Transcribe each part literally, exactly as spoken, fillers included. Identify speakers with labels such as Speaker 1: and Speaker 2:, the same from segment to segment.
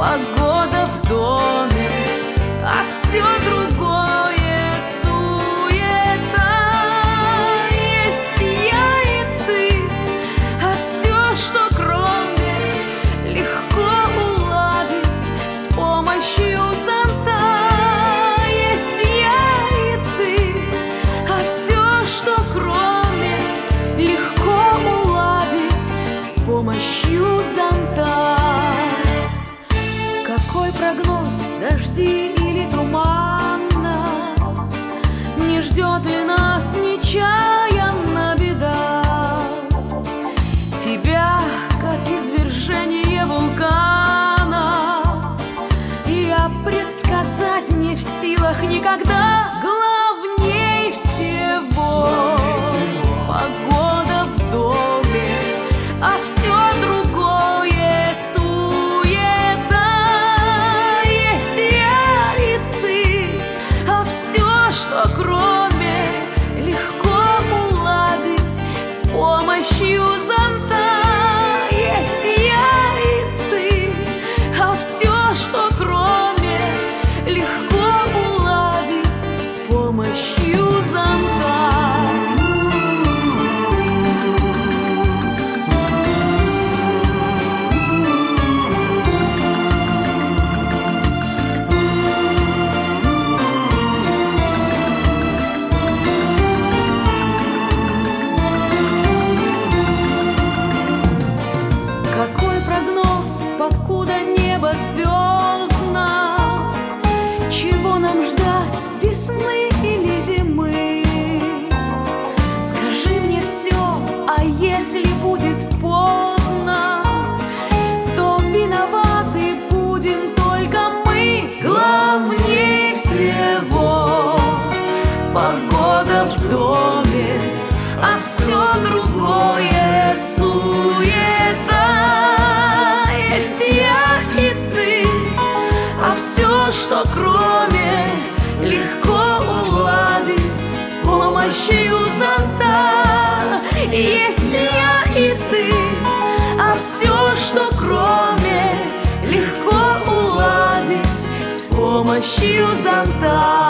Speaker 1: погода в доме, а все другое суета. Есть я и ты, а все, что кроме, легко уладить с помощью зонта. Есть я и ты, а все, что кроме, легко уладить с помощью зонта. Какой прогноз, дожди или туманно? Не ждет ли нас нечаянно беда? Тебя, как извержение вулкана, я предсказать не в силах никогда. Главней всего погода в доме, а все другое суета. Есть я и ты, а все, что кроме, легко уладить с помощью зонта. Есть я и ты, а все, что кроме, легко уладить с помощью зонта. Какой прогноз, покуда небо звездно? Чего нам ждать, весны или зимы? Скажи мне все, а если будет поздно, то виноваты будем только мы. Главней всего погода в доме, а все другое суета. Есть я и ты, а все, что кроме, легко уладить с помощью зонта. Есть я и ты, а все, что кроме, легко уладить с помощью зонта.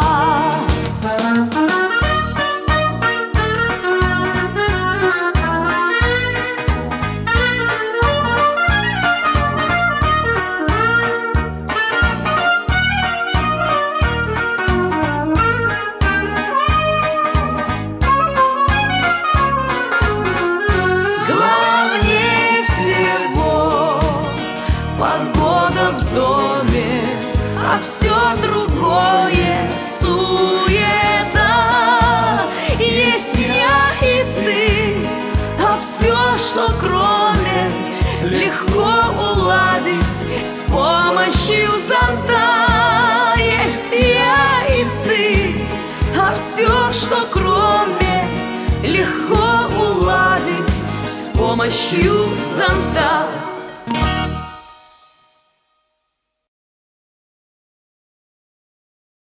Speaker 1: Погода в доме, а все другое суета. Есть я и ты, а все, что кроме, легко уладить с помощью зонта. Есть я и ты, а все, что кроме, легко уладить с помощью зонта.